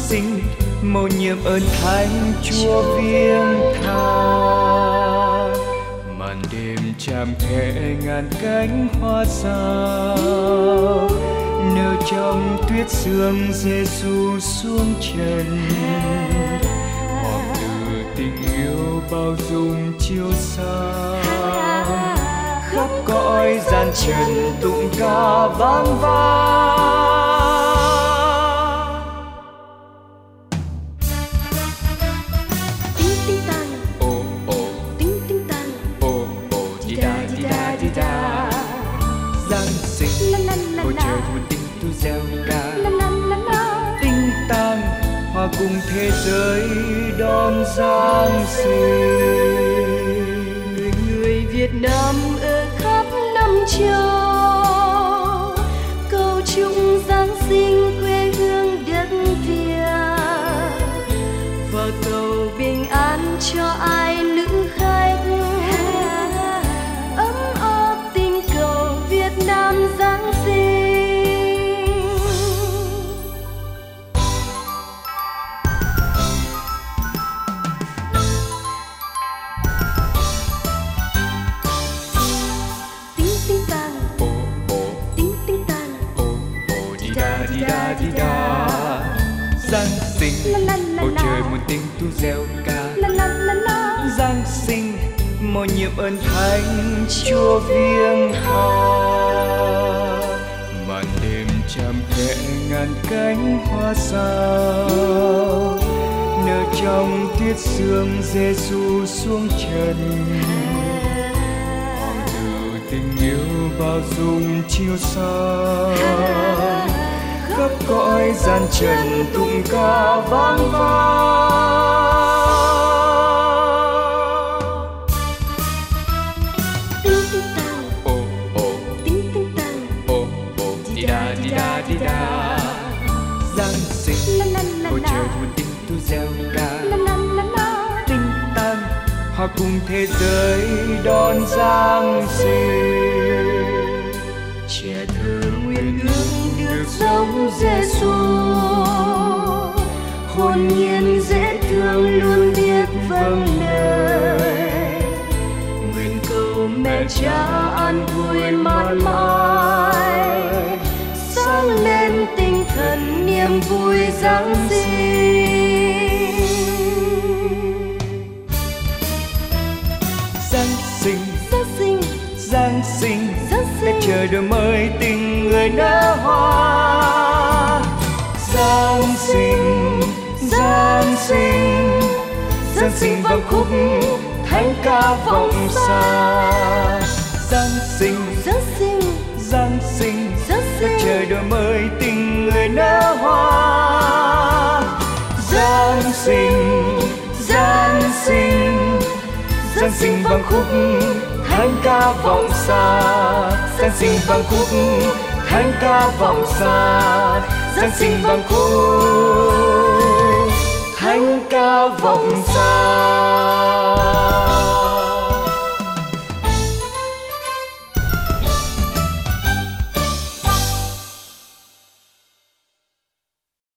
sinh mầu nhiệm ơn thánh Chúa viếng tha. Màn đêm chạm khẽ ngàn cánh hoa sao, nở trong tuyết sương Giêsu xuống trần. Hoàng tử tình yêu bao dung chiếu sáng, khắp cõi gian trần tụng ca vang vang. Giáng sinh bầu trời muôn tình tu reo ca, tinh tang hòa cùng thế giới đón Giáng sinh. Người Việt Nam ở khắp năm châu cầu chúc Giáng sinh quê hương đất Việt, và cầu bình an cho ai nữ khách. Ấm áp tình cầu Việt Nam Giáng sinh. Tinh tinh tang, tinh tinh tang, Đi đa đi đa đi đa. Giáng sinh bầu trời muôn tình tu reo ca, Giáng sinh mầu nhiệm ơn thánh Chúa viếng tha. Màn đêm chạm khẽ ngàn cánh hoa sao, nở trong tuyết sương Giêsu xuống trần. Hoàng tử tình yêu bao dung chiếu sáng, khắp cõi gian trần tụng ca vang vang. Đi đa đi đa đi đa. Giáng sinh bầu trời muôn tình tu reo ca, tinh tang hòa cùng thế giới đón Giáng sinh. Trẻ thơ nguyện ước được giống Giêsu, hồn nhiên dễ thương luôn biết vâng lời. Nguyện cầu mẹ cha an vui mãi mãi, sáng lên tinh thần niềm vui Giáng sinh. Giáng sinh, Giáng sinh, Giáng sinh, Giáng sinh, đất trời đổi mới tình người nở hoa. Giáng sinh, Giáng sinh, Giáng sinh vang khúc thánh ca vọng xa. Giáng sinh, Giáng sinh, Giáng sinh, Giáng đất sinh, trời đổi mới tình người nở hoa. Giáng sinh, Giáng sinh, Giáng sinh vang khúc thánh ca vọng xa. Giáng sinh vang khúc thánh ca vọng xa. Giáng sinh vang khúc thánh ca vọng xa.